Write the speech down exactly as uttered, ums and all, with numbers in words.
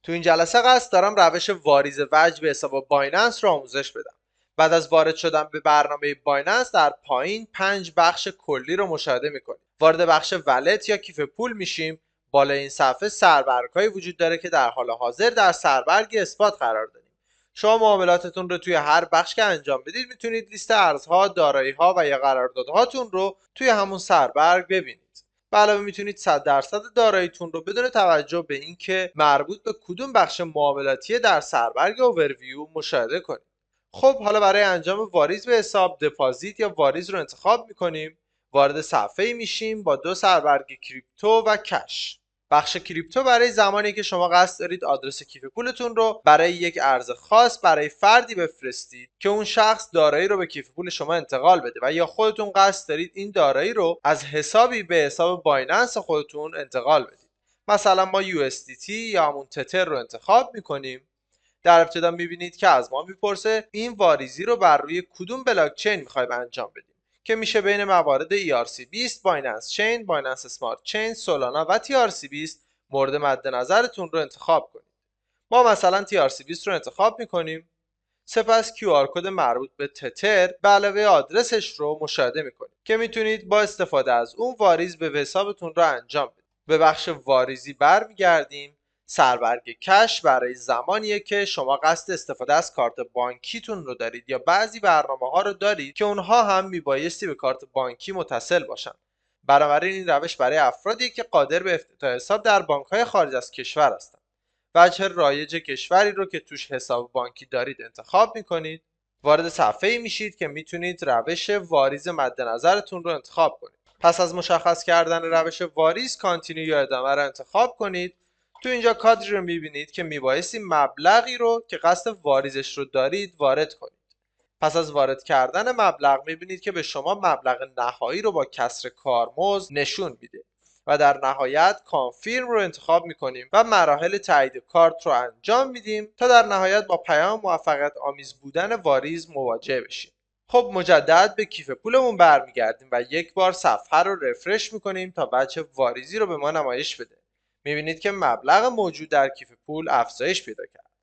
تو این جلسه قصد دارم روش واریز وجه به حساب بایننس رو آموزش بدم. بعد از وارد شدن به برنامه بایننس در پایین پنج بخش کلی رو مشاهده میکنیم. وارد بخش ولت یا کیف پول میشیم. بالای این صفحه سربرگ‌هایی وجود داره که در حال حاضر در سربرگ اثبات قرار داریم. شما معاملاتتون رو توی هر بخش که انجام بدید میتونید لیست ارزها، دارایی‌ها و یا قراردادهاتون رو توی همون سربرگ ببینید. به علاوه میتونید صد درصد داراییتون رو بدون توجه به اینکه مربوط به کدوم بخش معاملاتی در سربرگ اوورویو مشاهده کنید. خب حالا برای انجام واریز به حساب دپازیت یا واریز رو انتخاب میکنیم. وارد صفحه میشیم با دو سربرگ کریپتو و کش. بخش کریپتو برای زمانی که شما قصد دارید آدرس کیف پولتون رو برای یک ارز خاص برای فردی بفرستید که اون شخص دارایی رو به کیف پول شما انتقال بده و یا خودتون قصد دارید این دارایی رو از حسابی به حساب بایننس خودتون انتقال بدید. مثلا ما یو اس دی تی یا همون تتر رو انتخاب میکنیم. در ابتدا میبینید که از ما میپرسه این واریزی رو بر روی کدوم بلاک چین میخوایم انجام بدیم که میشه بین موارد ای آر سی بیست، بایننس چین، بایننس اسمارت چین، سولانا و تی آر سی بیست مورد مد نظرتون رو انتخاب کنید. ما مثلا تی آر سی بیست رو انتخاب میکنیم. سپس کیو آر کد مربوط به تتر به علاوه آدرسش رو مشاهده میکنید که میتونید با استفاده از اون واریز به حسابتون رو انجام بدید. به بخش واریزی برمیگردیم. سربرگ کش برای زمانیه که شما قصد استفاده از کارت بانکیتون رو دارید یا بعضی برنامه ها رو دارید که اونها هم میبایستی به کارت بانکی متصل باشن. بنابراین این روش برای افرادی که قادر به افتتاح حساب در بانک های خارج از کشور هستند. وجه رایج کشوری رو که توش حساب بانکی دارید انتخاب میکنید. وارد صفحه‌ای میشید که میتونید روش واریز مد نظرتون رو انتخاب کنید. پس از مشخص کردن روش واریز کانتینیو یا ادامه رو انتخاب کنید. تو اینجا کادری رو میبینید که میبایستی مبلغی رو که قصد واریزش رو دارید وارد کنید. پس از وارد کردن مبلغ میبینید که به شما مبلغ نهایی رو با کسر کارمزد نشون میده و در نهایت کانفیرم رو انتخاب میکنیم و مراحل تایید کارت رو انجام میدیم تا در نهایت با پیام موفقیت آمیز بودن واریز مواجه بشیم. خب مجدد به کیف پولمون برمیگردیم و یک بار صفحه رو رفرش میکنیم تا بچه واریزی رو به ما نمایش بده. میبینید که مبلغ موجود در کیف پول افزایش پیدا کرد.